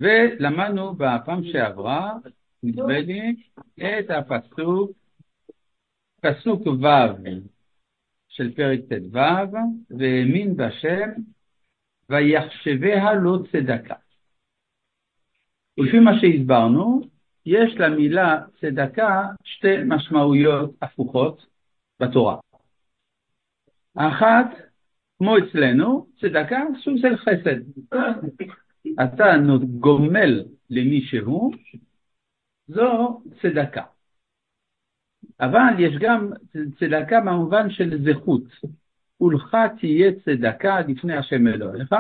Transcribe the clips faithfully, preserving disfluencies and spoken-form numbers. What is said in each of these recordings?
ולמדנו בפעם שעברה, נדמה לי, את הפסוק, פסוק ו' של פרק ט"ו, והאמין בהשם, ויחשביה לו צדקה. ולפי מה שהסברנו, יש למילה צדקה שתי משמעויות הפוכות בתורה. האחת, כמו אצלנו, צדקה סוג של חסד. אתה גומל למישהו, זו צדקה. אבל יש גם צדקה במובן של זכות. ולך תהיה צדקה לפני השם אלוהיך,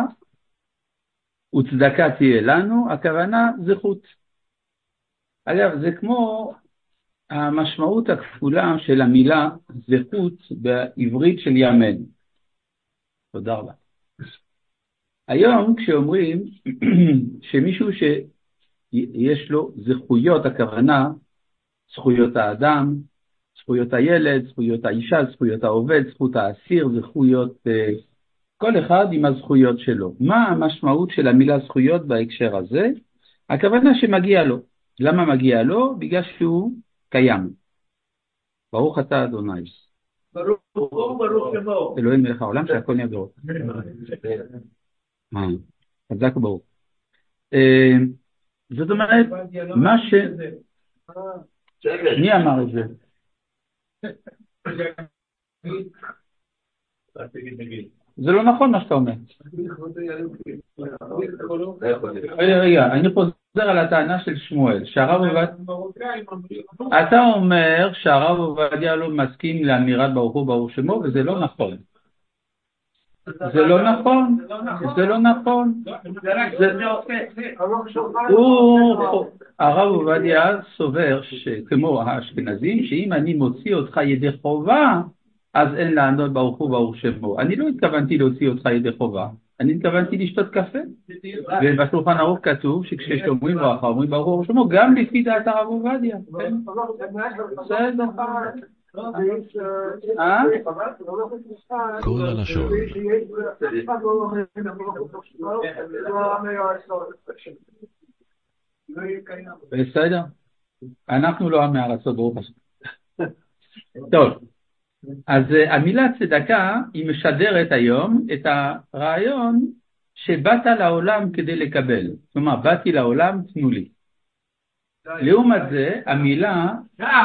וצדקה תהיה לנו, הכוונה זכות. אגב, זה כמו המשמעות הכפולה של המילה זכות בעברית של ימינו. תודה רבה. היום כשאומרים שמישהו שיש לו זכויות, הכוונה זכויות האדם, זכויות הילד, זכויות האישה, זכויות העובד, זכות האסיר, זכויות, כל אחד עם הזכויות שלו. מה המשמעות של המילה זכויות בהקשר הזה? הכוונה שמגיע לו. למה מגיע לו? בגלל שהוא קיים. ברוך אתה אדוני. ברוך הוא, ברוך שמו. אלוהים מלך העולם שהכל נהיה ברוך. חזק ברוך. זאת אומרת, מה ש... מי אמר את זה? זה לא נכון מה שאתה אומר. רגע, רגע, אני חוזר על הטענה של שמואל, שהרב עובדיה, אתה אומר שהרב עובדיה לא מסכים לאמירת ברוך הוא ברוך שמו, וזה לא נכון. זה לא נכון, זה לא נכון. הרב עובדיה סובר שכמו האשכנזים, שאם אני מוציא אותך ידי חובה, אז אין לענות ברוך הוא ברוך שמו. אני לא התכוונתי להוציא אותך ידי חובה, אני התכוונתי לשתות קפה. ובשולחן ערוך כתוב שכשאומרים ברכה, אומרים ברוך הוא ברוך שמו, גם לפי דעת הרב עובדיה. בסדר. כל הלשון. בסדר. אנחנו לא עם הארצות, ברוך השם. טוב. אז המילה צדקה היא משדרת היום את הרעיון שבאת לעולם כדי לקבל. כלומר, באתי לעולם, תנו לי. לעומת זה, המילה,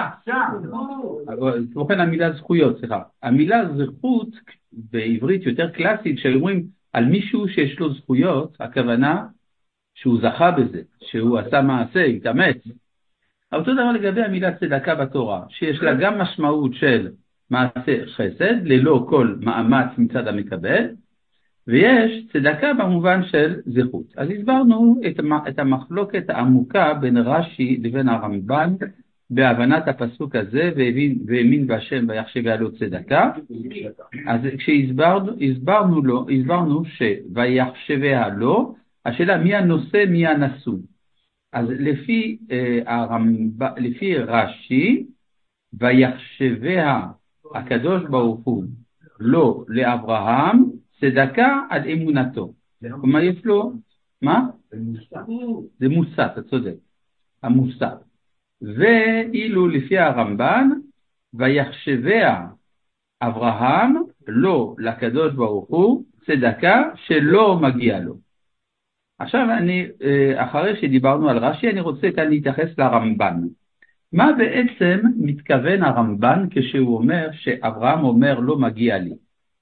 ובכן המילה זכויות, סליחה, המילה זכות בעברית יותר קלאסית, שאומרים על מישהו שיש לו זכויות, הכוונה שהוא זכה בזה, שהוא עשה מעשה, התאמץ. אבל אותו דבר לגבי המילה צדקה בתורה, שיש לה גם משמעות של מעשה חסד, ללא כל מאמץ מצד המקבל, ויש צדקה במובן של זכות. אז הסברנו את המחלוקת העמוקה בין רש"י לבין הרמב"ן בהבנת הפסוק הזה, והאמין בהשם ויחשביה לו צדקה. אז כשהסברנו הסברנו לו, הסברנו שויחשביה לו, השאלה מי הנושא, מי הנשוא. אז לפי הרמב"ן, לפי רש"י, ויחשביה הקדוש ברוך הוא לא לאברהם צדקה על אמונתו. כלומר יש לו, מה? זה מוסת, אתה צודק, המוסת. ואילו לפי הרמב"ן, ויחשביה אברהם לא לקדוש ברוך הוא צדקה שלא מגיע לו. עכשיו אני, אחרי שדיברנו על רש"י, אני רוצה כאן להתייחס לרמב"ן. מה בעצם מתכוון הרמב"ן כשהוא אומר שאברהם אומר לא מגיע לי?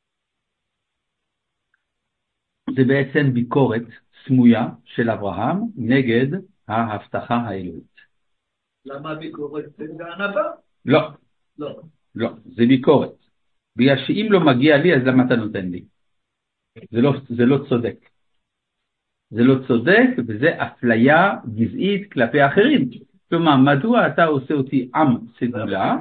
זה בעצם ביקורת סמויה של אברהם נגד ההבטחה האלוהית. למה ביקורת? זה גאנבה? לא. לא. לא, זה ביקורת. בגלל שאם לא מגיע לי, אז למה אתה נותן לי? זה לא, זה לא צודק. זה לא צודק, וזה אפליה גזעית כלפי אחרים. כלומר, מדוע אתה עושה אותי עם סגולה?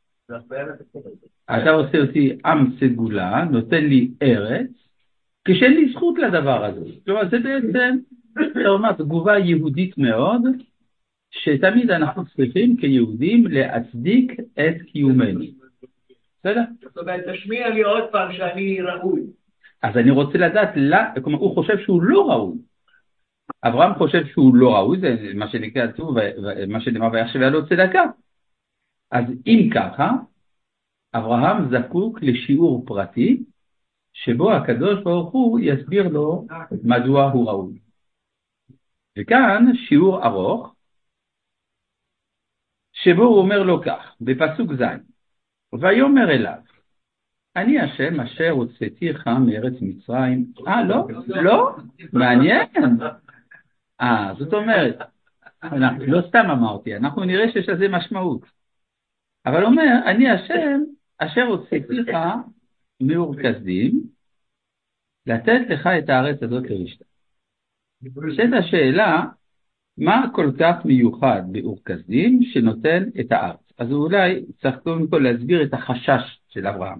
אתה עושה אותי עם סגולה, נותן לי ארץ, כשאין לי זכות לדבר הזה. כלומר, זה בעצם, כלומר, תגובה יהודית מאוד, שתמיד אנחנו צריכים כיהודים להצדיק את קיומנו. בסדר? זאת אומרת, תשמיע לי עוד פעם שאני ראוי. אז אני רוצה לדעת, כלומר, הוא חושב שהוא לא ראוי. אברהם חושב שהוא לא ראוי, זה מה שנקרא כתוב, מה שנאמר ויחשב לו צדקה. אז אם ככה, אברהם זקוק לשיעור פרטי, שבו הקדוש ברוך הוא יסביר לו מדוע הוא ראוי. וכאן שיעור ארוך, שבו הוא אומר לו כך, בפסוק ז', ויאמר אליו, אני השם אשר הוצאתיך מארץ מצרים. אה, לא? לא? מעניין. אה, זאת אומרת, אנחנו, לא סתם אמרתי, אנחנו נראה שיש לזה משמעות. אבל אומר, אני השם אשר הוצאתיך מאור כשדים, לתת לך את הארץ הזאת לרשתה. זאת השאלה, מה כל כך מיוחד באור כשדים שנותן את הארץ? אז אולי צריך קודם כל להסביר את החשש של אברהם.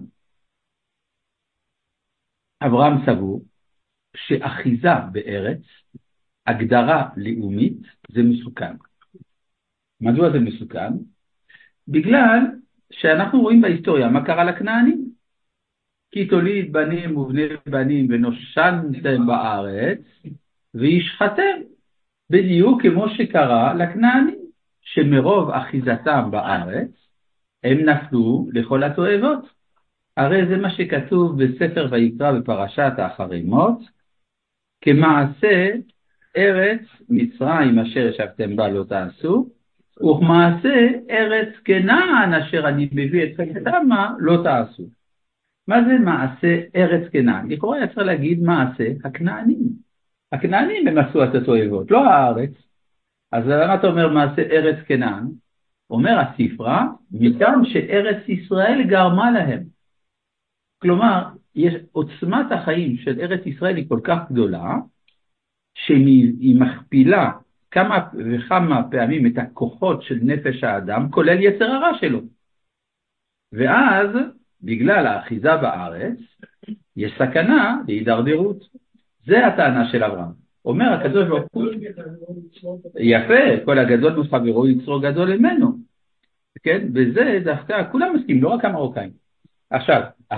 אברהם סבור שאחיזה בארץ, הגדרה לאומית, זה מסוכן. מדוע זה מסוכן? בגלל שאנחנו רואים בהיסטוריה מה קרה לכנענים. כי תוליד בנים ובני בנים ונושנתם בארץ וישחתם. בדיוק כמו שקרה לכנענים, שמרוב אחיזתם בארץ הם נפלו לכל התועבות. הרי זה מה שכתוב בספר ויקרא בפרשת האחרי מות, כמעשה ארץ מצרים אשר ישבתם בה לא תעשו, וכמעשה ארץ כנען אשר אני מביא אתכם שמה לא תעשו. מה זה מעשה ארץ כנען? לכאורה היה צריך להגיד מעשה הכנענים. הכנענים הם עשו את התועבות, לא הארץ. אז למה אתה אומר מעשה ארץ כנען? אומר הספרה, מכאן שארץ ישראל גרמה להם. כלומר, יש, עוצמת החיים של ארץ ישראל היא כל כך גדולה, שהיא מכפילה כמה וכמה פעמים את הכוחות של נפש האדם, כולל יצר הרע שלו. ואז, בגלל האחיזה בארץ, יש סכנה להידרדרות. זה הטענה של אברהם. אומר הקדוש ברוך הוא, יפה, כל הגדול מחברו יצרו גדול ממנו. כן? בזה דווקא כולם מסכים, לא רק המרוקאים. עכשיו, ה...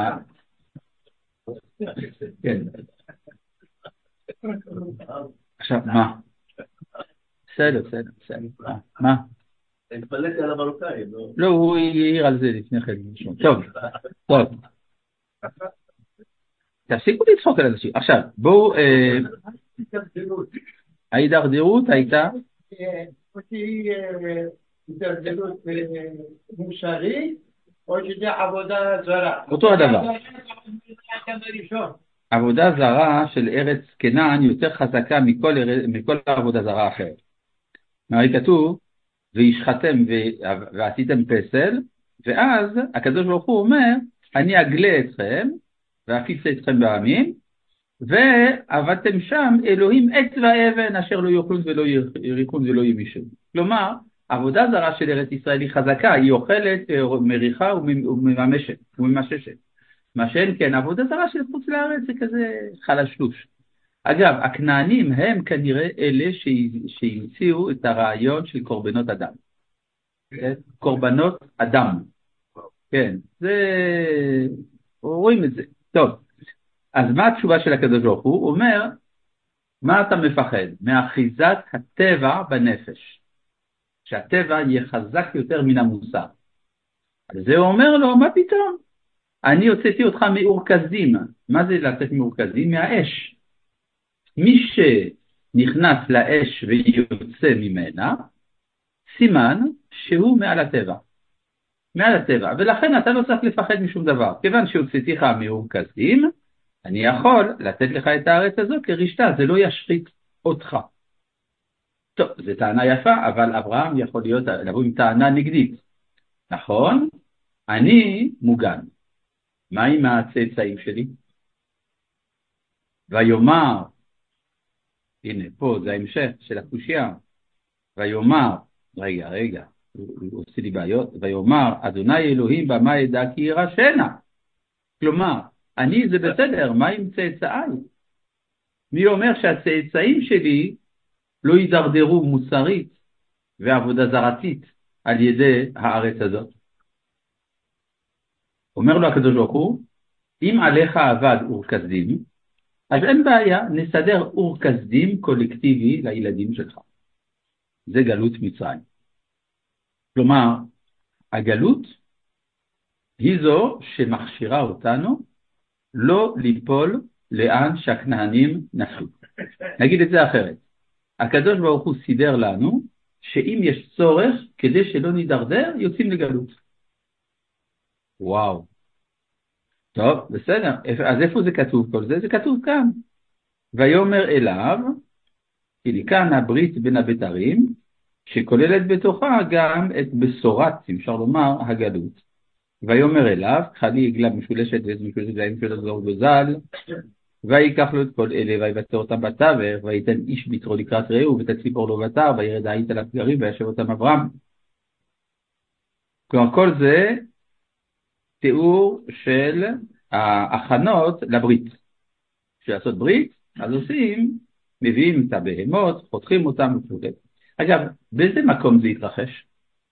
כן. עכשיו, מה? בסדר, בסדר, בסדר. מה? אני התפלאתי על המרוקאים. לא, הוא העיר על זה לפני כן. טוב, טוב. תפסיקו לצחוק על אנשים. עכשיו, בואו... ההידרדרות הייתה... אותי הידרדרות מוסרית, או שזה עבודה זרה. אותו הדבר. עבודה זרה של ארץ כנען יותר חזקה מכל, מכל עבודה זרה אחרת. הרי כתוב, וישחתם ועשיתם פסל, ואז הקדוש ברוך הוא אומר, אני אגלה אתכם, ואפיץ אתכם בעמים, ועבדתם שם אלוהים עץ ואבן, אשר לא יאכלון ולא יריחון ולא ימישון. כלומר, עבודה זרה של ארץ ישראל היא חזקה, היא אוכלת, מריחה וממששת. וממששת. מה שאין כן, עבודה זרה של חוץ לארץ זה כזה חלשלוש. אגב, הכנענים הם כנראה אלה שהמציאו את הרעיון של קורבנות אדם. קורבנות אדם. כן, זה... רואים את זה. טוב, אז מה התשובה של הקדוש ברוך הוא? הוא אומר, מה אתה מפחד? מאחיזת הטבע בנפש. שהטבע יהיה חזק יותר מן המוסר. אז זה אומר לו, מה פתאום? אני הוצאתי אותך מאור כשדים. מה זה לצאת מאור כשדים? מהאש. מי שנכנס לאש ויוצא ממנה, סימן שהוא מעל הטבע. מעל הטבע. ולכן אתה לא צריך לפחד משום דבר. כיוון שהוצאתיך מאור כשדים, אני יכול לתת לך את הארץ הזו כרשתה, זה לא ישחית אותך. טוב, זו טענה יפה, אבל אברהם יכול להיות, לבוא עם טענה נגדית. נכון? אני מוגן. מה עם הצאצאים שלי? ויאמר, הנה פה זה ההמשך של הקושיה, ויאמר, רגע, רגע, הוא עושה לי בעיות, ויאמר, אדוני אלוהים במה ידע כי ירשנה. כלומר, אני זה בסדר, מה עם צאצאי? מי אומר שהצאצאים שלי לא יידרדרו מוסרית ועבודה זרתית על ידי הארץ הזאת? אומר לו הקדוש ברוך הוא, אם עליך עבד אור כשדים, אז אין בעיה, נסדר אור כסדים קולקטיבי לילדים שלך. זה גלות מצרים. כלומר, הגלות היא זו שמכשירה אותנו לא ליפול לאן שהכנענים נפלו. נגיד את זה אחרת. הקדוש ברוך הוא סידר לנו שאם יש צורך כדי שלא נידרדר, יוצאים לגלות. וואו. טוב, בסדר. אז איפה זה כתוב כל זה? זה כתוב כאן. ויאמר אליו, כי כאן הברית בין הבתרים, שכוללת בתוכה גם את בשורת, אפשר לומר, הגלות. ויאמר אליו, חלי עגלה משולשת ועז משולשת ועין משולשת זור גוזל, ויקח לו את כל אלה, ויבצר אותם בתווך, ויתן איש ביתרו לקראת רעהו, ותציפור לו בתר, וירד העית על הפגרים, וישב אותם אברהם. כלומר, כל זה תיאור של ההכנות לברית. כשלעשות ברית, אז עושים, מביאים את הבהמות, חותכים אותם וכו'. אגב, באיזה מקום זה התרחש?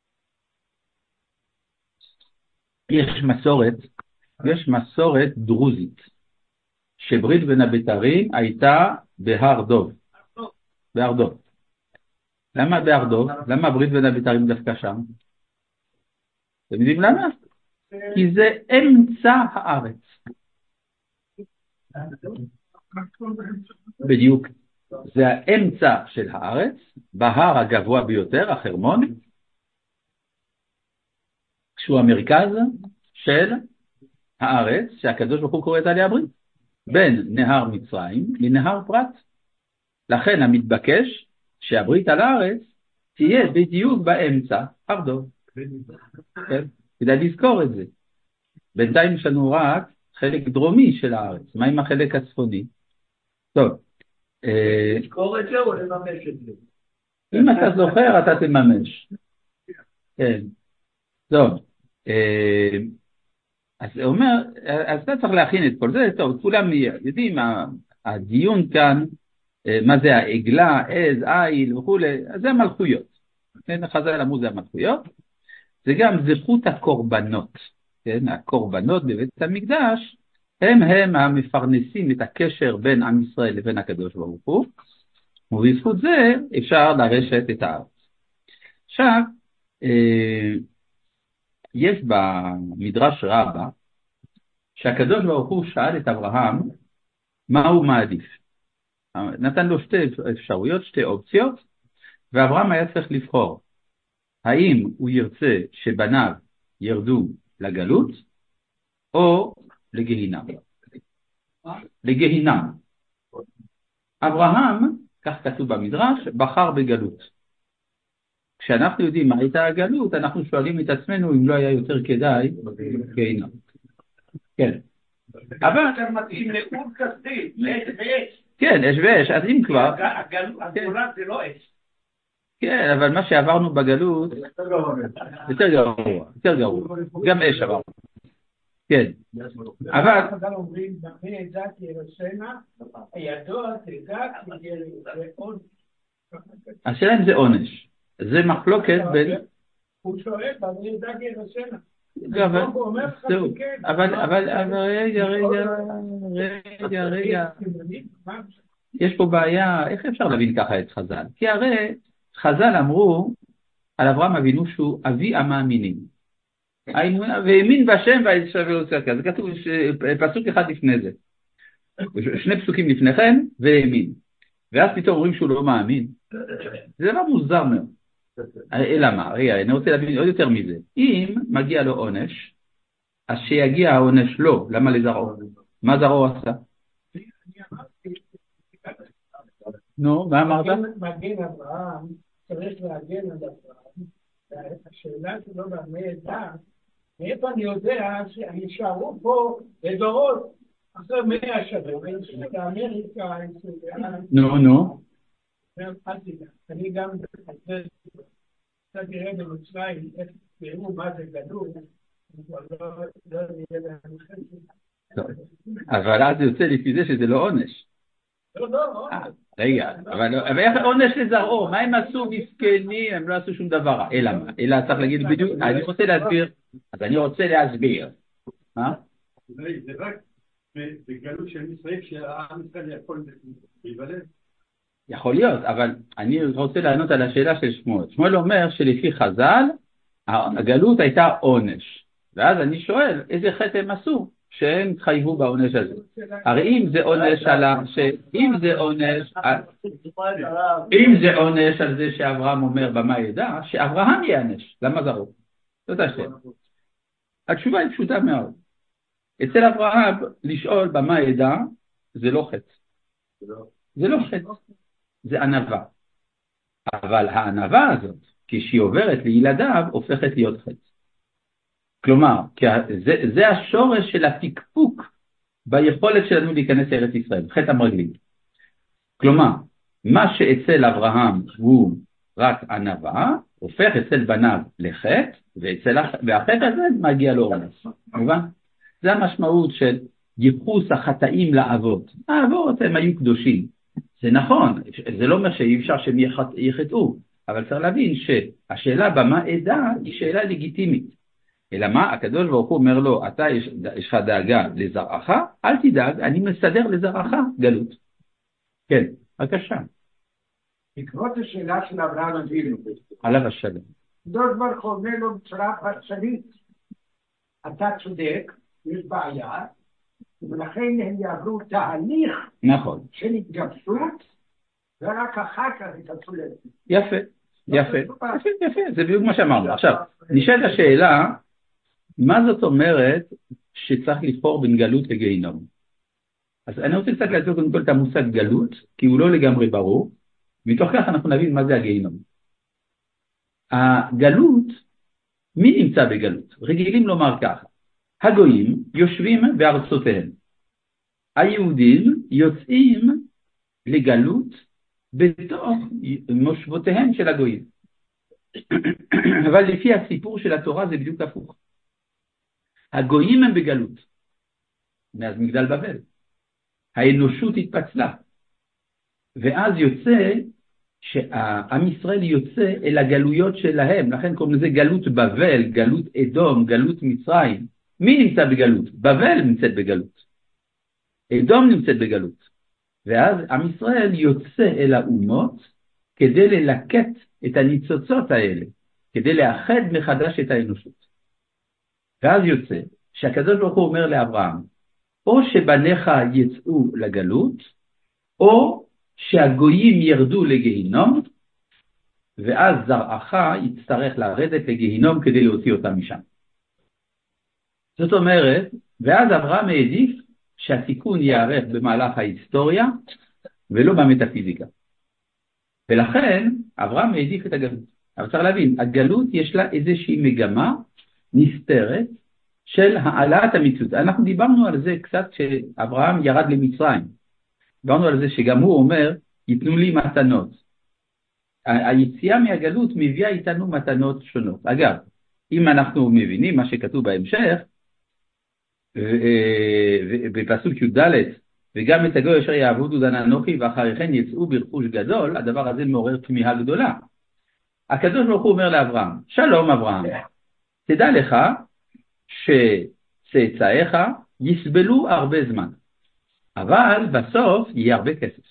יש מסורת, יש מסורת דרוזית, שברית בין הבתרים הייתה בהר דוב. בהר דוב. למה בהר דוב? למה ברית בין הבתרים דווקא שם? אתם יודעים למה? כי זה אמצע הארץ. בדיוק. זה האמצע של הארץ, בהר הגבוה ביותר, החרמון, שהוא המרכז של הארץ, שהקדוש ברוך הוא קורא את עליה ברית, בין נהר מצרים לנהר פרת. לכן המתבקש שהברית על הארץ תהיה בדיוק באמצע, הר דוב. כן? כדאי לזכור את זה. בינתיים יש לנו רק חלק דרומי של הארץ. מה עם החלק הצפוני? טוב. לזכור את זה או לממש את זה? אם אתה זוכר, אתה תממש. כן. טוב. אז הוא אומר, אז אתה צריך להכין את כל זה. טוב, כולם יודעים, הדיון כאן, מה זה העגלה, עז, איל וכו', אז זה המלכויות. חז"ל אמרו זה המלכויות. זה גם זכות הקורבנות. כן? הקורבנות בבית המקדש, הם הם המפרנסים את הקשר בין עם ישראל לבין הקדוש ברוך הוא, ובזכות זה אפשר לרשת את הארץ. עכשיו, יש במדרש רבה, שהקדוש ברוך הוא שאל את אברהם, מה הוא מעדיף? נתן לו שתי אפשרויות, שתי אופציות, ואברהם היה צריך לבחור, האם הוא ירצה שבניו ירדו לגלות, או לגהינם. לגהינם. אברהם, כך כתוב במדרש, בחר בגלות. כשאנחנו יודעים מה הייתה הגלות, אנחנו שואלים את עצמנו אם לא היה יותר כדאי גהינם. כן. אבל... אתם מתאים לאור כסדי, אש ואש. כן, אש ואש, אז אם כבר... הגולה זה לא אש. כן, אבל מה שעברנו בגלות... יותר גרוע. יותר גרוע. גם אש עברנו. כן. אבל... חז"ל אומרים, דמי עדה כרסנה, הידוע תדע זה עונש. השאלה אם זה עונש. זה מחלוקת בין... הוא שואל, דמי עדה כרסנה. אבל, אבל, אבל, רגע, רגע, רגע, רגע. יש פה בעיה, איך אפשר להבין ככה את חז"ל? כי הרי חז"ל אמרו על אברהם אבינו שהוא אבי המאמינים. והאמין בשם והישב ולוצר, זה כתוב פסוק אחד לפני זה. שני פסוקים לפני כן, והאמין. ואז פתאום אומרים שהוא לא מאמין. זה דבר מוזר מאוד. אלא מה? רגע, אני רוצה להבין עוד יותר מזה. אם מגיע לו עונש, אז שיגיע העונש לא. למה לזרעו? מה זרעו עשה? נו, מה אמרת? מגן אברהם, צריך להגן על אברהם. השאלה שלו במי עדה, מאיפה אני יודע שאני שערו פה לדורות אחרי מאה שנים, באמריקה, נו, נו. אני גם קצת תראה במצרים, איך תראו מה זה גדול, אבל אז זה יוצא לפי זה שזה לא עונש. לא, לא, רגע, אבל איך עונש לזרעו? מה הם עשו מסכנים? הם לא עשו שום דבר. אלא מה? אלא צריך להגיד בדיוק, אני רוצה להסביר, אז אני רוצה להסביר. מה? בגלות של ישראל שהעם ישראל יכול להיוולד. יכול להיות, אבל אני רוצה לענות על השאלה של שמואל. שמואל אומר שלפי חז"ל, הגלות הייתה עונש. ואז אני שואל, איזה חטא הם עשו שהם התחייבו בעונש הזה? הרי אם זה עונש על ה... אם זה עונש... אם זה עונש על זה שאברהם אומר במה ידע, שאברהם יענש. למה זרוק? זאת השאלה. התשובה היא פשוטה מאוד. אצל אברהם לשאול במה ידע, זה לא חטא. זה לא חטא. זה ענווה. אבל הענווה הזאת, כשהיא עוברת לילדיו, הופכת להיות חטא. כלומר, זה, זה השורש של הפקפוק ביכולת שלנו להיכנס לארץ ישראל, חטא המרגלים. כלומר, מה שאצל אברהם הוא רק ענווה, הופך אצל בניו לחטא, ואצל, והחטא הזה מגיע לו עונש. מובן? זה המשמעות של ייחוס החטאים לאבות. האבות הם היו קדושים. זה נכון, זה לא אומר שאי אפשר שהם יחטאו, אבל צריך להבין שהשאלה במה עדה היא שאלה לגיטימית. אלא מה? הקדוש ברוך הוא אומר לו, אתה יש, יש לך דאגה לזרעך, אל תדאג, אני מסדר לזרעך גלות. כן, בבקשה. בעקבות השאלה של אברהם אבינו, עליו השלום. הקדוש ברוך הוא אומר לו בצורה פרשנית, אתה צודק, יש בעיה, ולכן הם יעברו תהליך נכון. של התגבשות, ורק אחר כך יתעצו לזה. יפה, יפה, יפה, יפה, זה בדיוק מה שאמרנו. עכשיו, נשאלת השאלה, מה זאת אומרת שצריך לבחור בין גלות לגיהינום? אז אני רוצה קצת להסביר קודם כל את המושג גלות, כי הוא לא לגמרי ברור, מתוך כך אנחנו נבין מה זה הגיהינום. הגלות, מי נמצא בגלות? רגילים לומר ככה, הגויים יושבים בארצותיהם, היהודים יוצאים לגלות בתוך מושבותיהם של הגויים. אבל לפי הסיפור של התורה זה בדיוק הפוך. הגויים הם בגלות, מאז מגדל בבל. האנושות התפצלה, ואז יוצא שעם ישראל יוצא אל הגלויות שלהם, לכן קוראים לזה גלות בבל, גלות אדום, גלות מצרים. מי נמצא בגלות? בבל נמצאת בגלות. אדום נמצאת בגלות. ואז עם ישראל יוצא אל האומות כדי ללקט את הניצוצות האלה, כדי לאחד מחדש את האנושות. ואז יוצא שהקדוש ברוך הוא אומר לאברהם, או שבניך יצאו לגלות, או שהגויים ירדו לגיהינום, ואז זרעך יצטרך לרדת לגיהינום כדי להוציא אותם משם. זאת אומרת, ואז אברהם העדיף שהתיקון יערך במהלך ההיסטוריה, ולא במטאפיזיקה. ולכן אברהם העדיף את הגלות. אבל צריך להבין, הגלות יש לה איזושהי מגמה נסתרת של העלאת המציאות. אנחנו דיברנו על זה קצת כשאברהם ירד למצרים. דיברנו על זה שגם הוא אומר, ייתנו לי מתנות. היציאה מהגלות מביאה איתנו מתנות שונות. אגב, אם אנחנו מבינים מה שכתוב בהמשך, בפסוק י"ד, וגם את הגוי אשר יעבודו דן אנוכי ואחרי כן יצאו ברכוש גדול, הדבר הזה מעורר תמיהה גדולה. הקדוש ברוך הוא אומר לאברהם, שלום אברהם, תדע לך שצאצאיך יסבלו הרבה זמן, אבל בסוף יהיה הרבה כסף.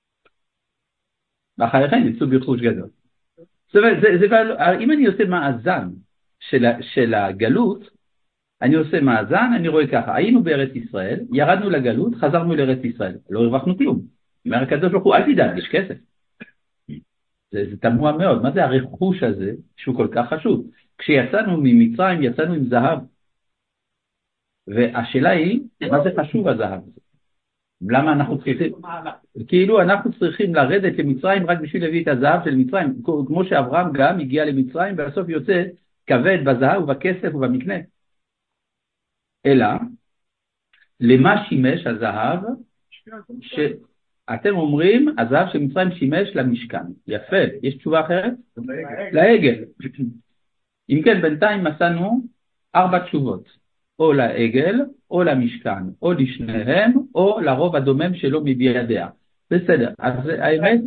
ואחרי כן יצאו ברכוש גדול. זאת אומרת, זה, זה, אם אני עושה מאזן של, של הגלות, אני עושה מאזן, אני רואה ככה, היינו בארץ ישראל, ירדנו לגלות, חזרנו לארץ ישראל, לא הרווחנו כלום. אומר הקדוש ברוך הוא, אל תדאג, יש כסף. זה, זה תמוה מאוד, מה זה הרכוש הזה שהוא כל כך חשוב? כשיצאנו ממצרים, יצאנו עם זהב. והשאלה היא, מה זה חשוב הזהב הזה? למה אנחנו צריכים, כאילו אנחנו צריכים לרדת למצרים רק בשביל להביא את הזהב של מצרים, כמו שאברהם גם הגיע למצרים, ובסוף יוצא כבד בזהב ובכסף ובמקנה. אלא, למה שימש הזהב? שאתם אומרים, הזהב של מצרים שימש למשכן. יפה, יש תשובה אחרת? לעגל. אם כן, בינתיים מצאנו ארבע תשובות. או לעגל, או למשכן, או לשניהם, או לרוב הדומם שלא מביע דעה. בסדר, אז האמת...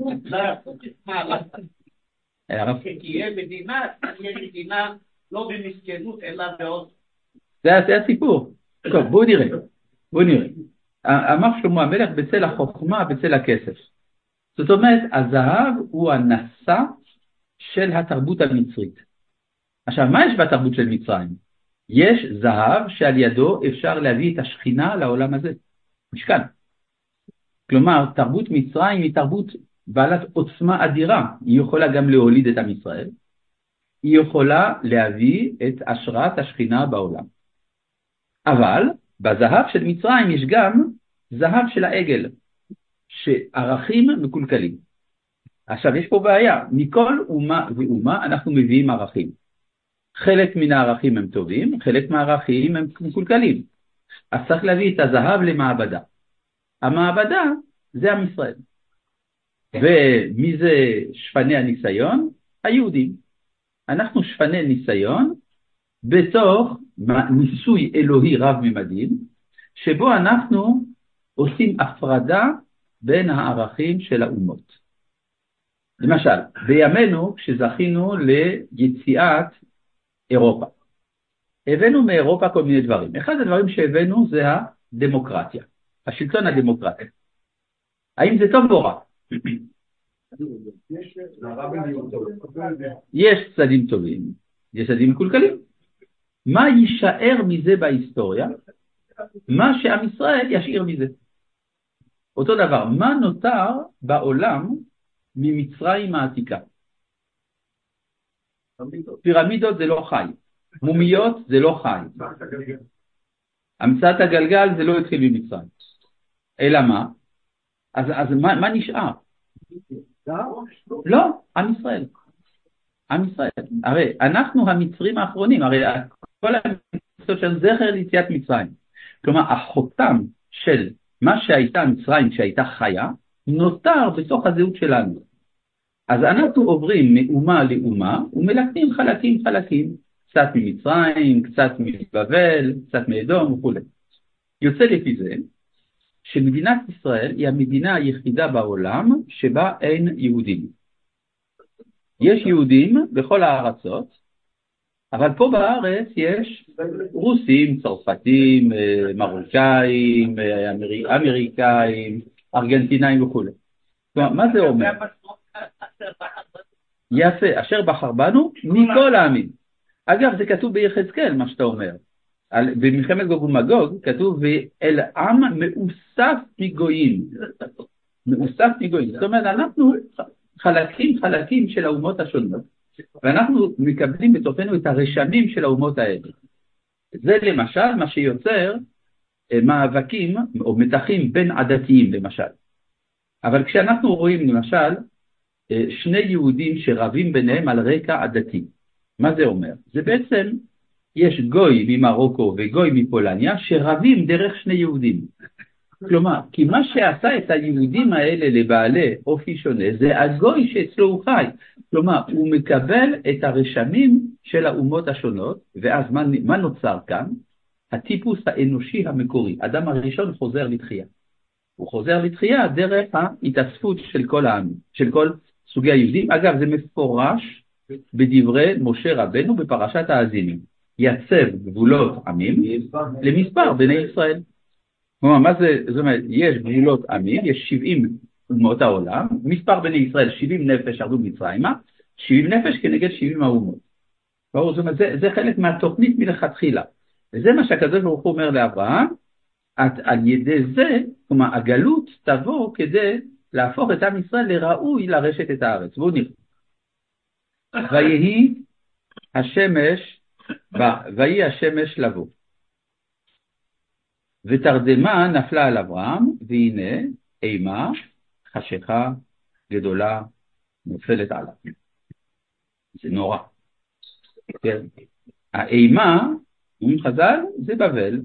שתהיה מדינה, תהיה מדינה לא במסכנות, אלא בעוד. זה הסיפור. טוב, בואו נראה. בואו נראה. אמר שלמה המלך בצל החוכמה, בצל הכסף. זאת אומרת, הזהב הוא הנשא של התרבות המצרית. עכשיו, מה יש בתרבות של מצרים? יש זהב שעל ידו אפשר להביא את השכינה לעולם הזה, משכן. כלומר, תרבות מצרים היא תרבות בעלת עוצמה אדירה, היא יכולה גם להוליד את עם ישראל, היא יכולה להביא את השראת השכינה בעולם. אבל בזהב של מצרים יש גם זהב של העגל, שערכים מקולקלים. עכשיו יש פה בעיה, מכל אומה ואומה אנחנו מביאים ערכים. חלק מן הערכים הם טובים, חלק מהערכים הם מקולקלים. אז צריך להביא את הזהב למעבדה. המעבדה זה עם ישראל. ומי זה שפני הניסיון? היהודים. אנחנו שפני ניסיון בתוך ניסוי אלוהי רב-ממדים, שבו אנחנו עושים הפרדה בין הערכים של האומות. למשל, בימינו כשזכינו ליציאת אירופה, הבאנו מאירופה כל מיני דברים. אחד הדברים שהבאנו זה הדמוקרטיה, השלטון הדמוקרטי. האם זה טוב או רע? יש צדדים טובים, יש צדדים מקולקלים. מה יישאר מזה בהיסטוריה? מה שעם ישראל ישאיר מזה. אותו דבר, מה נותר בעולם ממצרים העתיקה? פירמידות זה לא חי, מומיות זה לא חי. המצאת הגלגל זה לא התחיל ממצרים. אלא מה? אז, אז מה, מה נשאר? לא, עם ישראל. עם ישראל. הרי אנחנו המצרים האחרונים, הרי כל המצוות של זכר ליציאת מצרים. כלומר, החותם של מה שהייתה מצרים שהייתה חיה, נותר בתוך הזהות שלנו. אז אנחנו עוברים מאומה לאומה ומלקטים חלקים חלקים, קצת ממצרים, קצת מבבל, קצת מאדום וכו'. יוצא לפי זה שמדינת ישראל היא המדינה היחידה בעולם שבה אין יהודים. יש יהודים בכל הארצות, אבל פה בארץ יש רוסים, צרפתים, מרוקאים, אמר... אמריקאים, ארגנטינאים וכו'. מה זה אומר? יפה, אשר בחר בנו מכל העמים. אגב, זה כתוב ביחזקאל, מה שאתה אומר. על, במלחמת גוג ומגוג כתוב ואל עם מאוסף מגויים. מאוסף מגויים. זאת אומרת, אנחנו חלקים חלקים של האומות השונות, ואנחנו מקבלים בתוכנו את הרשמים של האומות האלה. זה למשל מה שיוצר מאבקים או מתחים בין עדתיים למשל. אבל כשאנחנו רואים למשל שני יהודים שרבים ביניהם על רקע עדתי, מה זה אומר? זה בעצם יש גוי ממרוקו וגוי מפולניה שרבים דרך שני יהודים. כלומר, כי מה שעשה את היהודים האלה לבעלי אופי שונה זה הגוי שאצלו הוא חי. כלומר, הוא מקבל את הרשמים של האומות השונות, ואז מה, מה נוצר כאן? הטיפוס האנושי המקורי. אדם הראשון חוזר לתחייה. הוא חוזר לתחייה דרך ההתאספות של כל העמים, של כל סוגי היהודים. אגב, זה מפורש בדברי משה רבנו בפרשת האזינים. יצב גבולות עמים למספר בני ישראל. כלומר, מה זה? זאת אומרת, יש גבולות עמים, יש שבעים אומות העולם, מספר בני ישראל, שבעים נפש ירדו מצרימה, שבעים נפש כנגד שבעים האומות. זאת אומרת, זה, זה חלק מהתוכנית מלכתחילה. וזה מה שהקדוש ברוך הוא אומר לאברהם, את, על ידי זה, כלומר, הגלות תבוא כדי להפוך את עם ישראל לראוי לרשת את הארץ. בואו נראה. ויהי השמש, ויהי השמש לבוא. ותרדמה נפלה על אברהם, והנה אימה, חשיכה גדולה נופלת עליו. זה נורא. כן. האימה, אומרים חז"ל, זה בבל.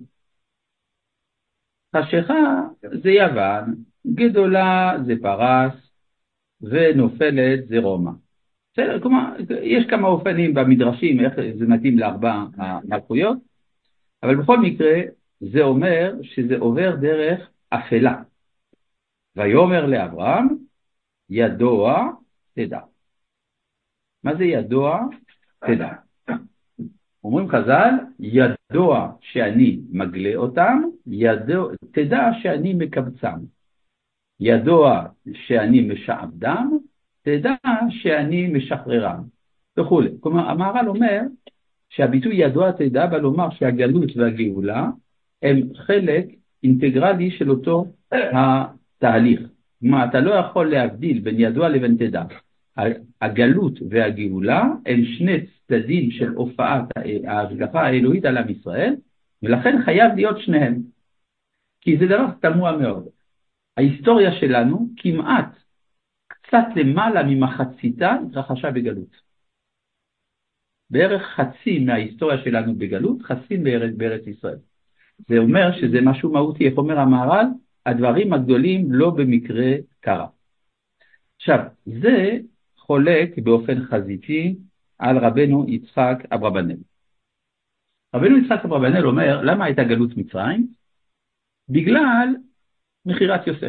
חשיכה זה יוון, גדולה זה פרס, ונופלת זה רומא. בסדר, כלומר, יש כמה אופנים במדרשים, איך זה מתאים לארבע המלכויות, אבל בכל מקרה, זה אומר שזה עובר דרך אפלה. ויאמר לאברהם, ידוע תדע. מה זה ידוע תדע? אומרים חז"ל, ידוע ידוע שאני מגלה אותם, ידוע, תדע שאני מקבצם. ידוע שאני משעבדם, תדע שאני משחררם. וכו'. כלומר, המהר"ל אומר שהביטוי ידוע תדע בא לומר שהגלות והגאולה הם חלק אינטגרלי של אותו התהליך. כלומר, אתה לא יכול להבדיל בין ידוע לבין תדע. הגלות והגאולה הם שני צדדים של הופעת ההשגחה האלוהית על עם ישראל, ולכן חייב להיות שניהם. כי זה דבר תמוה מאוד. ההיסטוריה שלנו כמעט קצת למעלה ממחציתה התרחשה בגלות. בערך חצי מההיסטוריה שלנו בגלות, חצי בארץ, בארץ ישראל. זה אומר שזה משהו מהותי, איך אומר המהר"ל, הדברים הגדולים לא במקרה קרה. עכשיו, זה חולק באופן חזיתי על רבנו יצחק אברבנאל. רבנו יצחק אברבנאל אומר, למה הייתה גלות מצרים? בגלל מכירת יוסף.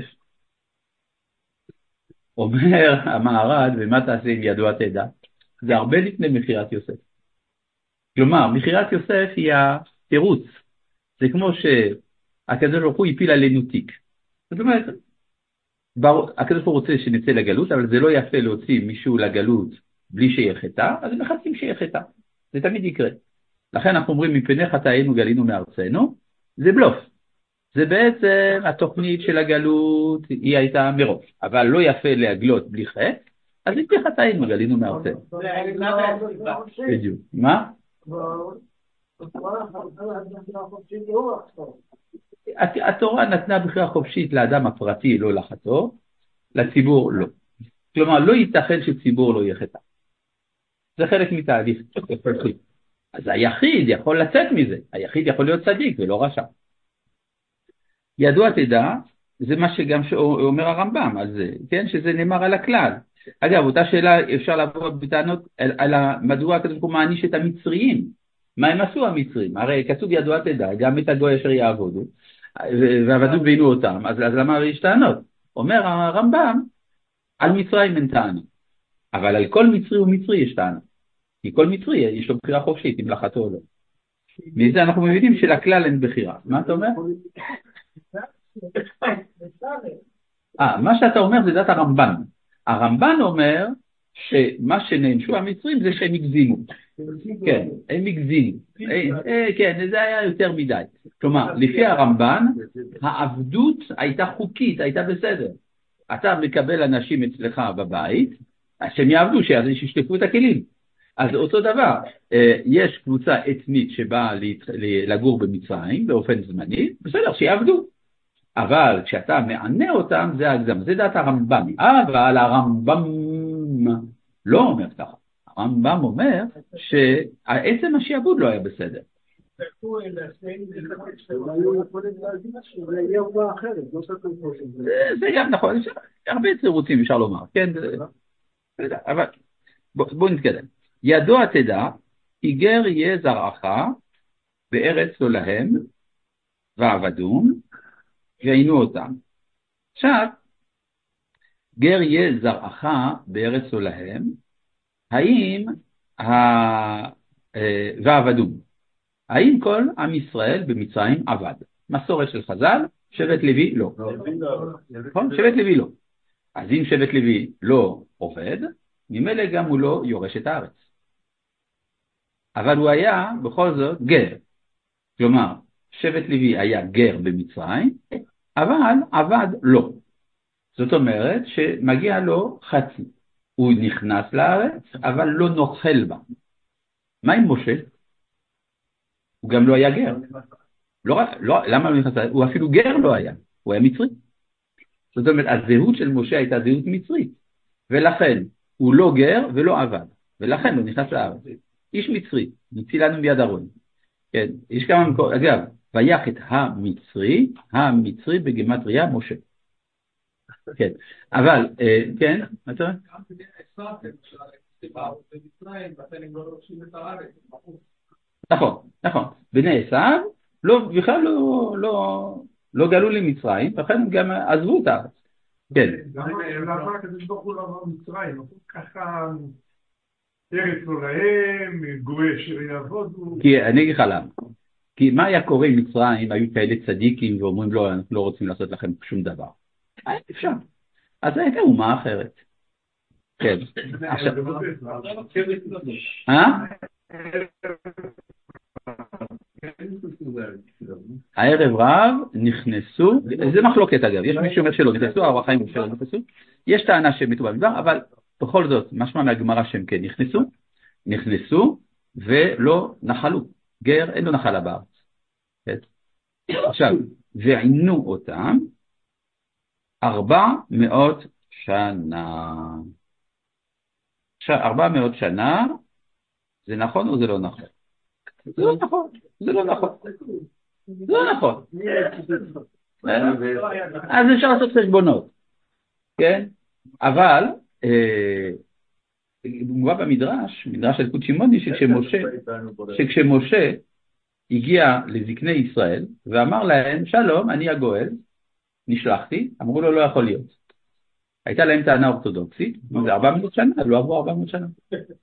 אומר המהר"ל, ומה תעשה אם ידוע תדע? זה הרבה לפני מכירת יוסף. כלומר, מכירת יוסף היא התירוץ. זה כמו שהקדוש ברוך הוא הפיל עלינו תיק. זאת אומרת, הקדוש ברוך הוא רוצה שנצא לגלות, אבל זה לא יפה להוציא מישהו לגלות בלי שיהיה חטא, אז הם מחפשים שיהיה חטא. זה תמיד יקרה. לכן אנחנו אומרים, מפני חטאינו גלינו מארצנו, זה בלוף. זה בעצם התוכנית של הגלות, היא הייתה מראש, אבל לא יפה להגלות בלי חטא, אז מפני חטאינו גלינו מארצנו. בדיוק. מה? התורה נתנה בחירה חופשית לאדם הפרטי, לא לחטוא, לציבור לא. כלומר, לא ייתכן שציבור לא יהיה חטא. זה חלק מתהליך. אז היחיד יכול לצאת מזה, היחיד יכול להיות צדיק ולא רשע. ידוע תדע, זה מה שגם אומר הרמב"ם, אז כן, שזה נאמר על הכלל. אגב, אותה שאלה אפשר לבוא בטענות על, על מדוע הקדוש ברוך הוא מעניש את המצריים. מה הם עשו המצרים? הרי כתוב ידוע תדע, גם את הגוי אשר יעבודו, ועבדו ועינו אותם, אז, אז למה יש טענות? אומר הרמב"ם, על מצרים אין טענה, אבל על כל מצרי ומצרי יש טענה. כי כל מצרי יש לו בחירה חופשית, אם לחתו או לא. מזה אנחנו מבינים שלכלל אין בחירה. מה אתה אומר? אה, מה שאתה אומר זה דת הרמב"ן. הרמב"ן אומר שמה שנענשו המצרים זה שהם הגזימו. כן, הם הגזימו. כן, זה היה יותר מדי. כלומר, לפי הרמב"ן, העבדות הייתה חוקית, הייתה בסדר. אתה מקבל אנשים אצלך בבית, שהם יעבדו, שישטפו את הכלים. אז אותו דבר, יש קבוצה אתנית שבאה לגור במצרים באופן זמני, בסדר, שיעבדו. אבל כשאתה מענה אותם, זה הגזם, זה דעת הרמב"ם. אבל הרמב"ם לא אומר ככה. הרמב"ם אומר שעצם השעבוד לא היה בסדר. זה גם נכון, הרבה תירוצים אפשר לומר, כן? אבל בואו נתקדם. ידוע תדע, כי גר יהיה זרעך בארץ לא להם, ועבדום, ועינו אותם. עכשיו, גר יהיה זרעך בארץ לא להם, האם, ועבדום, האם כל עם ישראל במצרים עבד? מסורת של חז"ל, שבט לוי לא. נכון? שבט לוי לא. אז אם שבט לוי לא עובד, ממילא גם הוא לא יורש את הארץ. אבל הוא היה בכל זאת גר. כלומר, שבט לוי היה גר במצרים, אבל עבד לא. זאת אומרת שמגיע לו חצי. הוא נכנס לארץ, אבל לא נוחל בה. מה עם משה? הוא גם לא היה גר. לא, לא, למה לא נכנס לארץ? הוא אפילו גר לא היה. הוא היה מצרי. זאת אומרת, הזהות של משה הייתה זהות מצרית. ולכן הוא לא גר ולא עבד. ולכן הוא נכנס לארץ. איש מצרי, מצילנו מיד ארון. כן, יש כמה מקור, אגב, ויח את המצרי, המצרי בגימטריה משה. כן, אבל, כן, מה אתה אומר? נכון, נכון. בני עשיו, בכלל לא גלו למצרים, לכן הם גם עזבו אותה. כן. למה כזה שברוך הוא לא מצרים? ככה ארץ לא להם, גוי אשר יעבודו. כי אני אגיד לך למה. כי מה היה קורה עם מצרים, היו כאלה צדיקים ואומרים לו, אנחנו לא רוצים לעשות לכם שום דבר. היה אפשר. אז זה הייתה אומה אחרת. כן. עכשיו... אה? הערב רב נכנסו, זה מחלוקת אגב, יש מי שאומר שלא נכנסו, האור החיים אומר שלא נכנסו, יש טענה שהם מתו במדבר, אבל בכל זאת, משמע מהגמרא שהם כן נכנסו, נכנסו ולא נחלו, גר אין לו נחלה בארץ. עכשיו, ועינו אותם ארבע מאות שנה. עכשיו, ארבע מאות שנה, זה נכון או זה לא נכון? זה לא נכון, זה לא נכון. זה לא נכון. אז אפשר לעשות חשבונות, כן? אבל, מובא במדרש, מדרש של קודשימוני, שכשמשה, שכשמשה הגיע לזקני ישראל, ואמר להם, שלום, אני הגואל, נשלחתי, אמרו לו, לא יכול להיות. הייתה להם טענה אורתודוקסית, זה ארבע מאות שנה, לא עברו ארבע מאות שנה.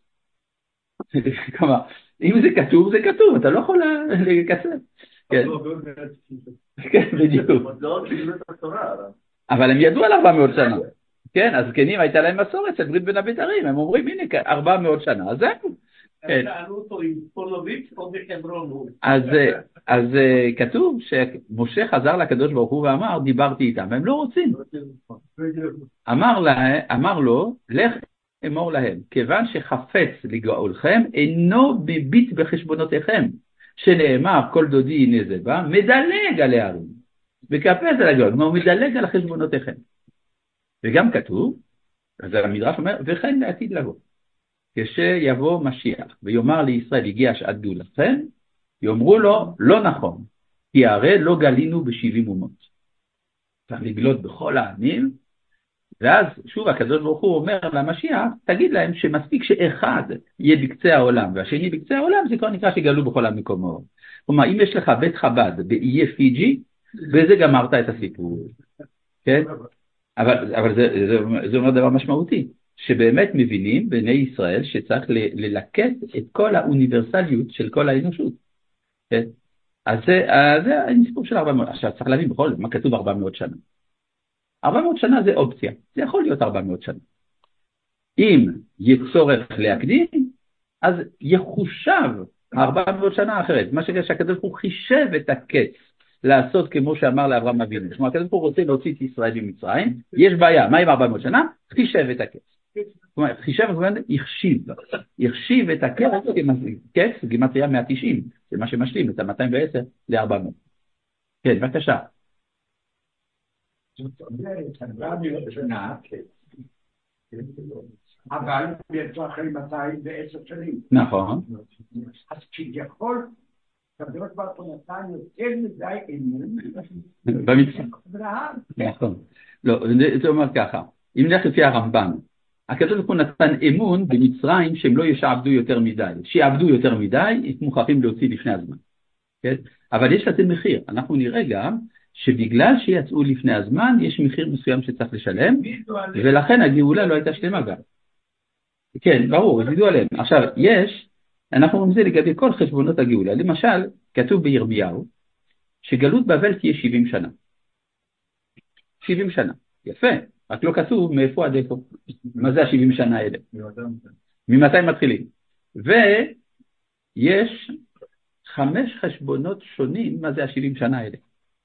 כמה, אם זה כתוב, זה כתוב, אתה לא יכול לקצר. כן, בדיוק. אבל הם ידעו על ארבע מאות שנה. כן, אז כנים הייתה להם מסורת של ברית בין הבתרים, הם אומרים, הנה, ארבע מאות שנה, אז זהו. אז כתוב שמשה חזר לקדוש ברוך הוא ואמר, דיברתי איתם, והם לא רוצים. אמר לו, לך אמור להם, כיוון שחפץ לגאולכם, אינו מביט בחשבונותיכם, שנאמר כל דודי הנה זה בא, מדלג על הערים, וקפץ על הגאול, הוא מדלג על חשבונותיכם. וגם כתוב, אז המדרש אומר, וכן לעתיד לבוא. כשיבוא משיח ויאמר לישראל הגיע שעת גאולתכם, יאמרו לו לא נכון, כי הרי לא גלינו בשבעים אומות. צריך לגלות בכל העמים, ואז שוב הקדוש ברוך הוא אומר למשיח, תגיד להם שמספיק שאחד יהיה בקצה העולם, והשני בקצה העולם, זה כבר נקרא שגלו בכל המקומות. כלומר, אם יש לך בית חב"ד באיי פיג'י, בזה גמרת את הסיפור. כן? אבל, אבל זה, זה, זה אומר דבר משמעותי. שבאמת מבינים בני ישראל שצריך ללקט את כל האוניברסליות של כל האנושות. כן? אז זה, זה הסיפור של ארבע מאות. עכשיו צריך להבין בכל מה כתוב ארבע מאות שנה. ארבע מאות שנה זה אופציה, זה יכול להיות ארבע מאות שנה. אם יצורך להקדים, אז יחושב ארבע מאות שנה אחרת. מה שקרה שהקדוש ברוך הוא חישב את הקץ לעשות כמו שאמר לאברהם אבינו. זאת אומרת, הקדוש ברוך הוא רוצה להוציא את ישראל ממצרים, יש בעיה, מה עם ארבע מאות שנה? חישב את הקץ. זאת אומרת, חישב יחשיב, יחשיב את הקץ, קץ, גימטריה מאה ותשעים, זה מה שמשלים את ה-מאתיים ועשר ל-ארבע מאות. כן, בבקשה. זאת אומרת, ארבע מאות שנה, אבל יצא אחרי מאתיים ועשר שנים. נכון. אז כביכול, הקדוש ברוך הוא נתן יותר מדי אמון במצרים. נכון. לא, זה אומר ככה, אם נלך לפי הרמב"ן, הקדוש ברוך הוא נתן אמון במצרים שהם לא ישעבדו יותר מדי. שיעבדו יותר מדי, מוכרחים להוציא לפני הזמן. כן? אבל יש לזה מחיר. אנחנו נראה גם שבגלל שיצאו לפני הזמן, יש מחיר מסוים שצריך לשלם, ולכן הגאולה לא הייתה שלמה גם. כן, ברור, ידעו עליהם. עכשיו, יש, אנחנו אומרים זה לגבי כל חשבונות הגאולה. למשל, כתוב בירמיהו, שגלות בבל תהיה שבעים שנה. שבעים שנה. יפה. רק לא כתוב מאיפה עד איפה. מה זה ה-שבעים שנה האלה? ממתי מתחילים? ויש חמש חשבונות שונים מה זה ה-שבעים שנה האלה.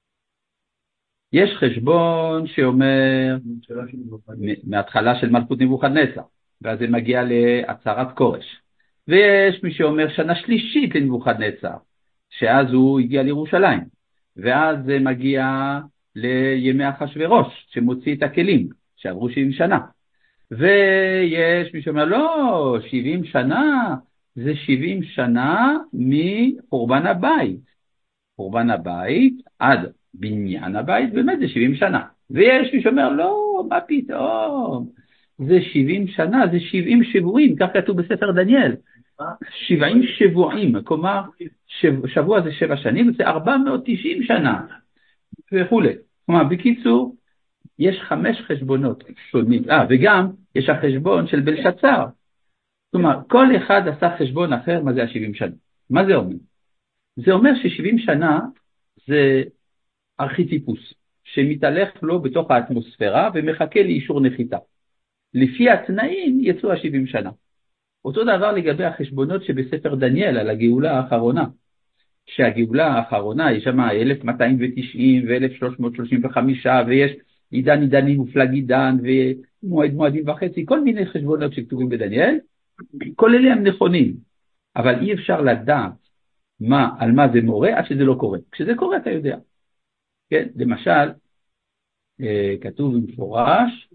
יש חשבון שאומר מההתחלה של מלכות נבוכדנצר, ואז זה מגיע להצהרת כורש. ויש מי שאומר שנה שלישית לנבוכדנצר, שאז הוא הגיע לירושלים. ואז זה מגיע לימי אחשוורוש, שמוציא את הכלים, שעברו שבעים שנה. ויש מי שאומר, לא, שבעים שנה, זה שבעים שנה מחורבן הבית. חורבן הבית עד בניין הבית, באמת זה שבעים שנה. ויש מי שאומר, לא, מה פתאום? זה שבעים שנה, זה שבעים שבועים, כך כתוב בספר דניאל. שבעים שבועים, כלומר, שבוע זה שבע שנים, זה ארבע מאות ותשעים שנה, וכו'. כלומר, בקיצור, יש חמש חשבונות שונים. אה, וגם יש החשבון של בלשצר. כלומר, כל אחד עשה חשבון אחר, מה זה ה-שבעים שנה? מה זה אומר? זה אומר ש-שבעים שנה זה ארכיטיפוס, שמתהלך לו בתוך האטמוספירה ומחכה לאישור נחיתה. לפי התנאים יצאו ה-שבעים שנה. אותו דבר לגבי החשבונות שבספר דניאל על הגאולה האחרונה, שהגאולה האחרונה יש שם אלף מאתיים תשעים ו-אלף שלוש מאות שלושים וחמש ויש עידן עידנים ופלג עידן ומועד מועדים וחצי, כל מיני חשבונות שכתובים בדניאל, כל אלה הם נכונים, אבל אי אפשר לדעת מה, על מה זה מורה עד שזה לא קורה. כשזה קורה אתה יודע. כן, למשל, כתוב במפורש,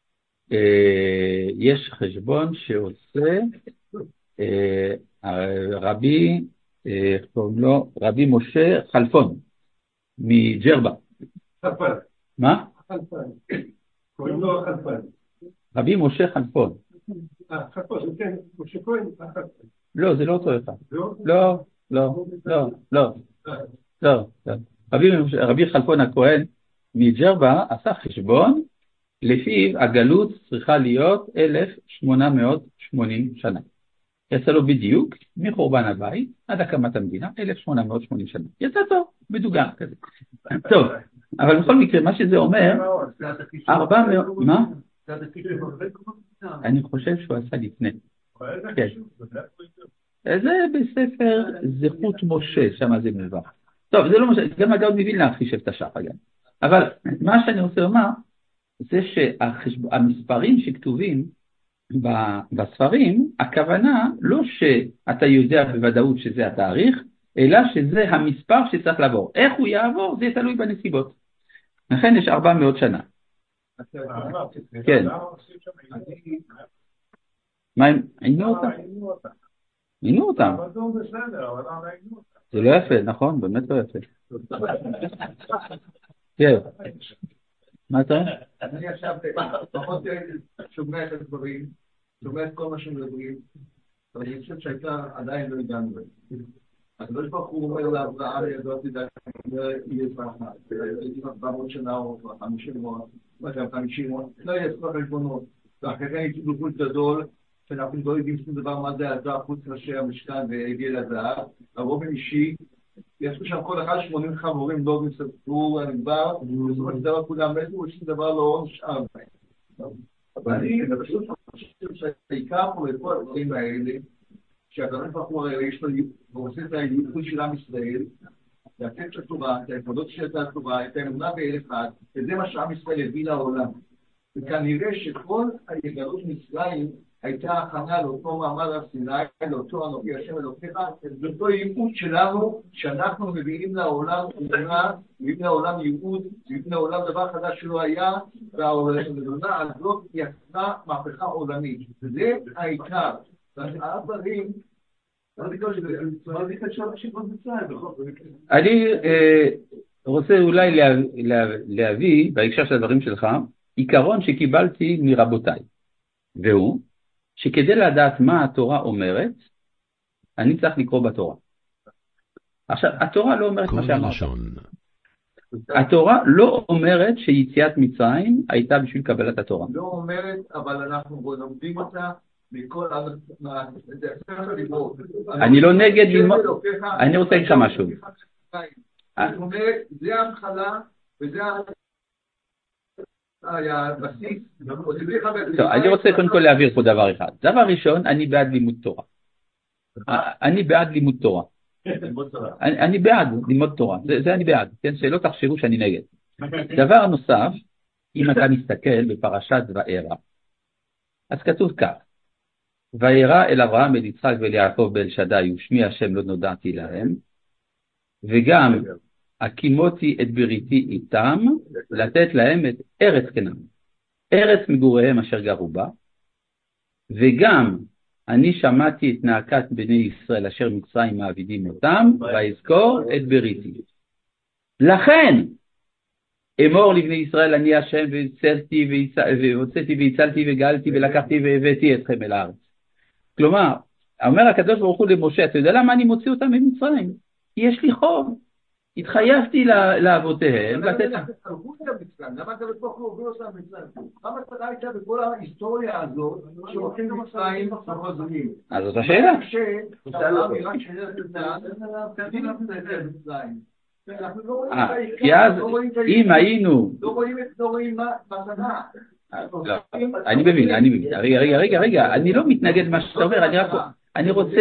יש חשבון שעושה רבי, לא, רבי משה חלפון מג'רבה. חלפון. מה? חלפון. קוראים לו חלפון. רבי משה חלפון. אה, חלפון, כן, משה כהן, חלפון. לא, זה לא אותו אחד. לא, לא, לא, לא, לא, לא. רבי, רבי חלפון הכהן מג'רבה עשה חשבון, לפיו הגלות צריכה להיות אלף שמונה מאות שמונים שנה. יצא לו בדיוק מחורבן הבית עד הקמת המדינה, אלף שמונה מאות שמונים שנה. יצא טוב, בדוגה כזה. טוב, אבל בכל מקרה, מה שזה אומר, ארבע מאות, מה? אני חושב שהוא עשה לפני. כן. זה בספר זכות משה, שם זה מובא. טוב, זה לא משהו, גם אגב מווילנה חישב את השחר גם. אבל מה שאני רוצה לומר, זה שהמספרים שכתובים בספרים, הכוונה לא שאתה יודע בוודאות שזה התאריך, אלא שזה המספר שצריך לעבור. איך הוא יעבור, זה תלוי בנסיבות. לכן יש ארבע מאות שנה. כן. מה הם עינו אותם? עינו אותם. זה לא יפה, נכון? באמת לא יפה. כן. מה אתה? אני עכשיו פחות שומע את הדברים, שומע את כל מה שמדברים, אבל אני חושב שהייתה עדיין לא הגענו. הקדוש ברוך הוא אומר לאברהם, ידעתי דעת, יהיה זרחה, הייתי ארבע מאות שנה או חמישים או חמישים, לא יהיה ספר חשבונות, ואחרי כן הייתי בגבול גדול, שאנחנו לא יודעים שום דבר מה זה הזהב, חוץ ראשי המשכן והגיע לזהב, הרוב אישי, יש שם כל אחד שמונים חמורים, לא מספרו, הנדבר, בסופו של דבר כולם מתו, ושום דבר לא נשאר בהם. אבל אני פשוט חושב שהעיקר פה לכל הדברים האלה, שהקדוש ברוך הוא יש לו, הוא עושה את הייחוד של עם ישראל, להציג את התורה, את היסודות של התורה, את האמונה באל אחד, וזה מה שעם ישראל הביא לעולם. וכנראה שכל הגלות מצרים הייתה הכנה לאותו מעמד הר סיני, לאותו אנוכי השם אלוקיך, לאותו ייעוד שלנו, שאנחנו מביאים לעולם אמונה, מביאים לעולם ייעוד, מביאים לעולם דבר חדש שלא היה, והאמונה הזאת יצאה מהפכה עולמית. זה העיקר. והדברים, אני רוצה אולי להביא, בהקשר של הדברים שלך, עיקרון שקיבלתי מרבותיי, והוא, שכדי לדעת מה התורה אומרת, אני צריך לקרוא בתורה. עכשיו, התורה לא אומרת מה שאמרת. התורה לא אומרת שיציאת מצרים הייתה בשביל קבלת התורה. לא אומרת, אבל אנחנו לומדים אותה מכל... אני לא נגד ללמוד... אני רוצה להגיד לך משהו. זאת אומרת, זה ההתחלה וזה הבסיס. טוב, אני רוצה קודם כל להעביר פה דבר אחד. דבר ראשון, אני בעד לימוד תורה. אני בעד לימוד תורה. אני בעד לימוד תורה. זה אני בעד. שלא תחשבו שאני נגד. דבר נוסף, אם אתה מסתכל בפרשת וארא, אז כתוב כך: וארא אל אברהם אל יצחק ואל יעקב באל שדי ושמי השם לא נודעתי להם, וגם הקימותי את בריתי איתם, לתת להם את ארץ כנען, ארץ מגוריהם אשר גרו בה, וגם אני שמעתי את נאקת בני ישראל אשר מצרים מעבידים אותם, ואזכור את בריתי. לכן אמור לבני ישראל אני השם והצלתי והוצאתי והצלתי וגאלתי ולקחתי והבאתי אתכם אל הארץ. כלומר, אומר הקדוש ברוך הוא למשה, אתה יודע למה אני מוציא אותם ממצרים? יש לי חוב. התחייבתי לאבותיהם לתת להם. למה אתה בתוך להוביל אותם מצרים? למה אתה ראית בכל ההיסטוריה הזאת שהולכים למצרים וחוזרים? אז זאת השאלה. כי אז אם היינו... לא רואים בסנה. אני מבין, אני מבין. רגע, רגע, רגע, רגע, אני לא מתנגד מה שאתה אומר, אני רק... אני רוצה...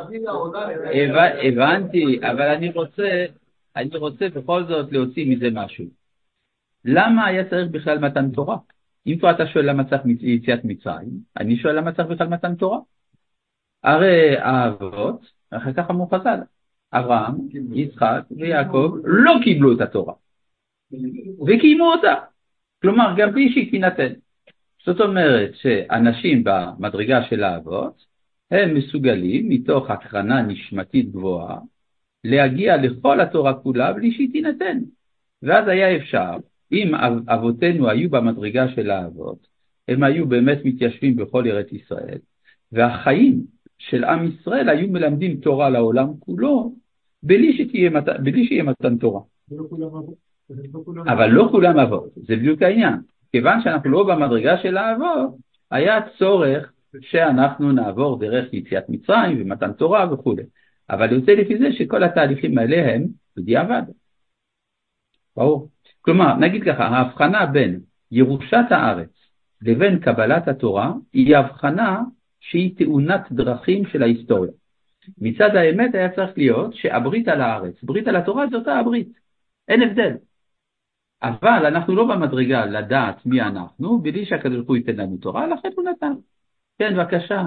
הבנתי, אבל אני רוצה... אני רוצה בכל זאת להוציא מזה משהו. למה היה צריך בכלל מתן תורה? אם פה אתה שואל למה צריך יציאת מצרים, אני שואל למה צריך בכלל מתן תורה. הרי האבות, אחר כך אמרו חז"ל, אברהם, יצחק ויעקב לא קיבלו את התורה, וקיימו אותה. כלומר, גם בלי שהיא תינתן. זאת אומרת שאנשים במדרגה של האבות, הם מסוגלים מתוך הקרנה נשמתית גבוהה, להגיע לכל התורה כולה בלי שהיא תינתן. ואז היה אפשר, אם אבותינו היו במדרגה של האבות, הם היו באמת מתיישבים בכל ארץ ישראל, והחיים של עם ישראל היו מלמדים תורה לעולם כולו, בלי שתהיה, בלי שיהיה מתן תורה. אבל לא כולם אבות, זה בדיוק העניין. כיוון שאנחנו לא במדרגה של האבות, היה צורך שאנחנו נעבור דרך יציאת מצרים ומתן תורה וכו'. אבל יוצא לפי זה שכל התהליכים האלה הם בדיעבד. ברור. כלומר, נגיד ככה, ההבחנה בין ירושת הארץ לבין קבלת התורה, היא הבחנה שהיא תאונת דרכים של ההיסטוריה. מצד האמת היה צריך להיות שהברית על הארץ, ברית על התורה זה אותה הברית. אין הבדל. אבל אנחנו לא במדרגה לדעת מי אנחנו, בלי שהקדוש ברוך הוא ייתן לנו תורה, לכן הוא נתן. כן, בבקשה.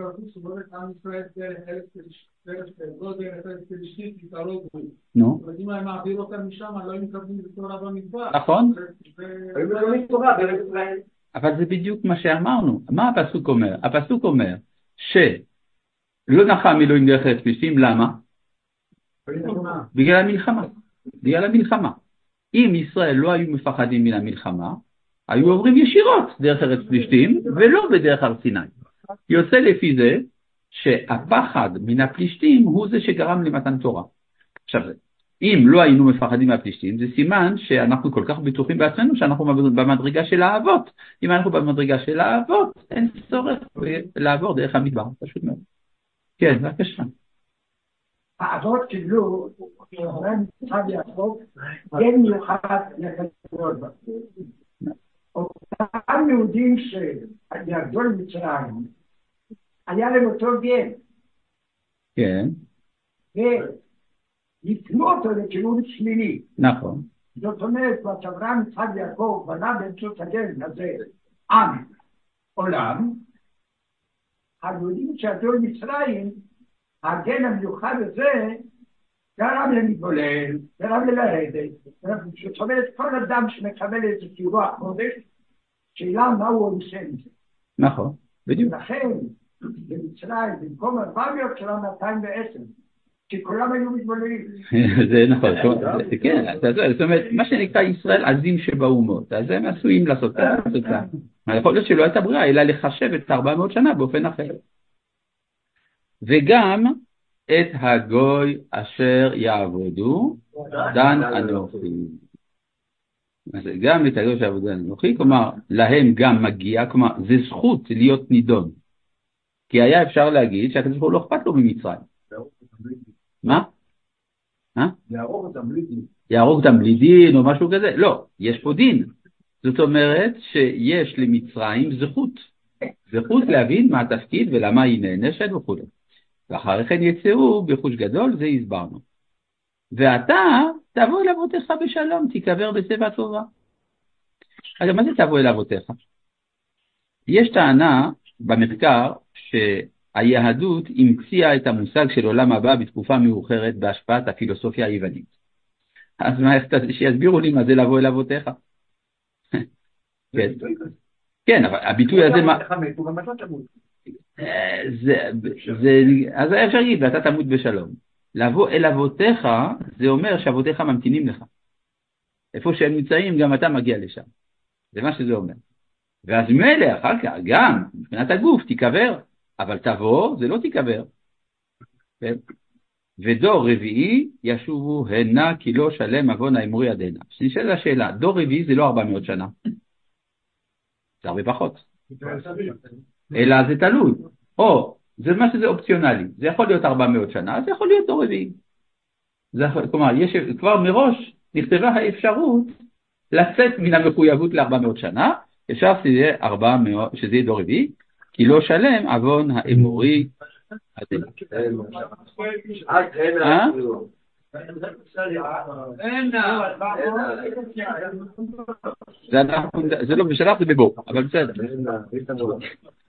נו. נכון. אבל זה בדיוק מה שאמרנו. מה הפסוק אומר? הפסוק אומר שלא נחם אלוהים דרך ארץ פלישתים, למה? בגלל המלחמה. בגלל המלחמה. אם ישראל לא היו מפחדים מן המלחמה, היו עוברים ישירות דרך ארץ פלישתים ולא בדרך הר סיני. יוצא לפי זה שהפחד מן הפלישתים הוא זה שגרם למתן תורה. עכשיו, אם לא היינו מפחדים מהפלישתים, זה סימן שאנחנו כל כך בטוחים בעצמנו שאנחנו במדרגה של האבות. אם אנחנו במדרגה של האבות, אין צורך לעבור דרך המדבר, פשוט מאוד. כן, בבקשה. האבות קיבלו, יוחנן יצחק יעקב, בן מיוחד לקדוש. אותם יהודים שירדו למצרים, היה להם אותו גן. כן. ויפנו אותו לכיוון שלילי. נכון. זאת אומרת, אברהם יצחק יעקב בנה באמצעות הגן הזה עם עולם, היהודים שירדו למצרים, הגן המיוחד הזה גרם למתבולל, גרם ללהדת. זאת אומרת, כל אדם שמקבל איזה קירוח חודש, שאלה מה הוא עושה עם זה. נכון, בדיוק. לכן, במצרים, במקום ארבע מאות שלה מאתיים ועשר, כי כולם היו מתבוללים. זה נכון, כן, זאת אומרת, מה שנקרא ישראל עזים שבאומות, אז הם עשויים לעשות ככה. יכול להיות שלא הייתה ברירה, אלא לחשב את ארבע מאות שנה באופן אחר. וגם את הגוי אשר יעבודו, דן אנוכי. גם את הגוי אשר יעבודו דן אנוכי, כלומר, להם גם מגיע, כלומר, זה זכות להיות נידון. כי היה אפשר להגיד שהקדוש ברוך הוא לא אכפת לו ממצרים. מה? יהרוג אותם בלי דין. יהרוג אותם בלי דין או משהו כזה? לא, יש פה דין. זאת אומרת שיש למצרים זכות. זכות להבין מה התפקיד ולמה היא נענשת וכו'. ואחרי כן יצאו בחוש גדול, זה הסברנו. ואתה תבוא אל אבותיך בשלום, תיקבר בצבע טובה. אז מה זה תבוא אל אבותיך? יש טענה במחקר שהיהדות המציאה את המושג של עולם הבא בתקופה מאוחרת בהשפעת הפילוסופיה היוונית. אז מה, שיסבירו לי מה זה לבוא אל אבותיך? כן. כן, אבל הביטוי הזה מה... זה, זה, אז אפשר להגיד, ואתה תמות בשלום. לבוא אל אבותיך, זה אומר שאבותיך ממתינים לך. איפה שהם נמצאים, גם אתה מגיע לשם. זה מה שזה אומר. ואז מלא, אחר כך, גם, מבחינת הגוף, תיקבר. אבל תבוא, זה לא תיקבר. ודור רביעי ישובו הנה כי לא שלם עוון האמורי עד הנה. שנשאלה השאלה, דור רביעי זה לא ארבע מאות שנה, זה הרבה פחות, אלא זה תלוי, או זה מה שזה אופציונלי, זה יכול להיות ארבע מאות שנה, זה יכול להיות דור רביעי. זה, כלומר, יש, כבר מראש נכתבה האפשרות לצאת מן המחויבות ל-ארבע מאות שנה, אפשר שזה, ארבע מאות, שזה יהיה דור רביעי, כי לא שלם עוון האמורי עד הנה. אה? זה לא בשלב, זה בבור, אבל בסדר.